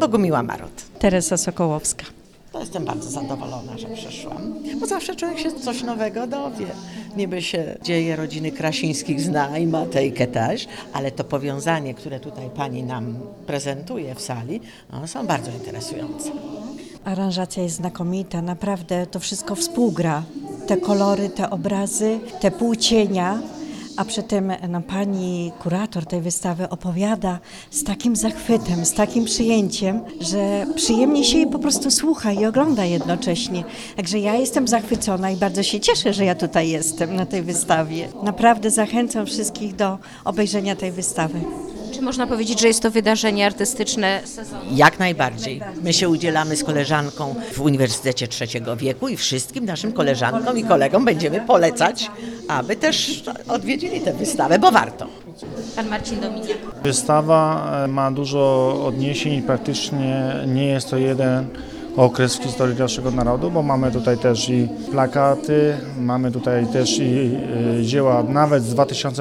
Bogumiła Marot. Teresa Sokołowska. To jestem bardzo zadowolona, że przyszłam, bo zawsze człowiek się coś nowego dowie. Niby się dzieje rodziny Krasińskich zna i Matejkę też, ale to powiązanie, które tutaj pani nam prezentuje w sali, no, są bardzo interesujące. Aranżacja jest znakomita, naprawdę to wszystko współgra. Te kolory, te obrazy, te półcienia, a przy tym pani kurator tej wystawy opowiada z takim zachwytem, z takim przyjęciem, że przyjemnie się jej po prostu słucha i ogląda jednocześnie. Także ja jestem zachwycona i bardzo się cieszę, że ja tutaj jestem na tej wystawie. Naprawdę zachęcam wszystkich do obejrzenia tej wystawy. Czy można powiedzieć, że jest to wydarzenie artystyczne sezonu? Jak najbardziej. My się udzielamy z koleżanką w Uniwersytecie Trzeciego Wieku i wszystkim naszym koleżankom i kolegom będziemy polecać, aby też odwiedzili tę wystawę, bo warto. Pan Marcin Dominiak. Wystawa ma dużo odniesień i praktycznie nie jest to jeden okres w historii naszego narodu, bo mamy tutaj też i plakaty, mamy tutaj też i dzieła nawet z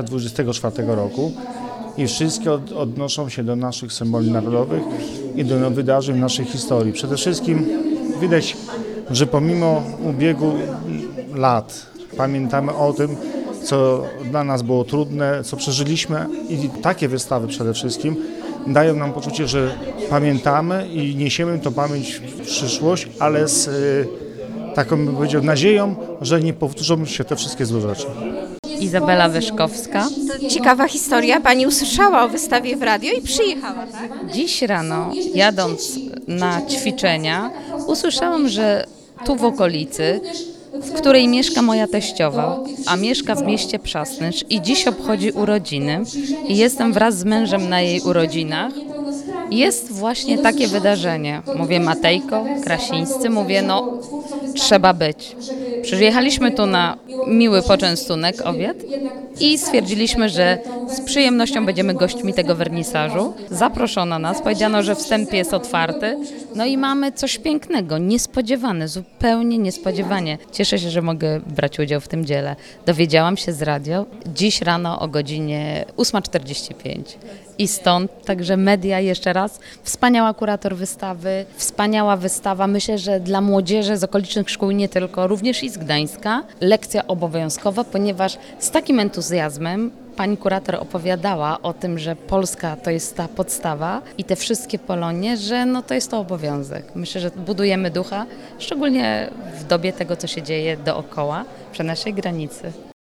2024 roku. I wszystkie odnoszą się do naszych symboli narodowych i do wydarzeń w naszej historii. Przede wszystkim widać, że pomimo ubiegu lat pamiętamy o tym, co dla nas było trudne, co przeżyliśmy i takie wystawy przede wszystkim dają nam poczucie, że pamiętamy i niesiemy tę pamięć w przyszłość, ale z taką, bym powiedział, nadzieją, że nie powtórzą się te wszystkie złe rzeczy. Izabela Wyszkowska. To ciekawa historia. Pani usłyszała o wystawie w radio i przyjechała, tak? Dziś rano, jadąc na ćwiczenia, usłyszałam, że tu w okolicy, w której mieszka moja teściowa, a mieszka w mieście Przasnysz i dziś obchodzi urodziny i jestem wraz z mężem na jej urodzinach, jest właśnie takie wydarzenie. Mówię, Matejko, Krasińscy, mówię, no trzeba być. Przyjechaliśmy tu na miły poczęstunek, obiad i stwierdziliśmy, że z przyjemnością będziemy gośćmi tego wernisażu. Zaproszono nas, powiedziano, że wstęp jest otwarty, no i mamy coś pięknego, niespodziewane, zupełnie niespodziewanie. Cieszę się, że mogę brać udział w tym dziele. Dowiedziałam się z radio dziś rano o godzinie 8:45 i stąd, także media jeszcze raz, wspaniała kurator wystawy, wspaniała wystawa, myślę, że dla młodzieży z okolicznych szkół nie tylko, również i z Gdańska, lekcja obowiązkowa, ponieważ z takim entuzjazmem pani kurator opowiadała o tym, że Polska to jest ta podstawa i te wszystkie Polonie, że no to jest to obowiązek. Myślę, że budujemy ducha, szczególnie w dobie tego, co się dzieje dookoła, przy naszej granicy.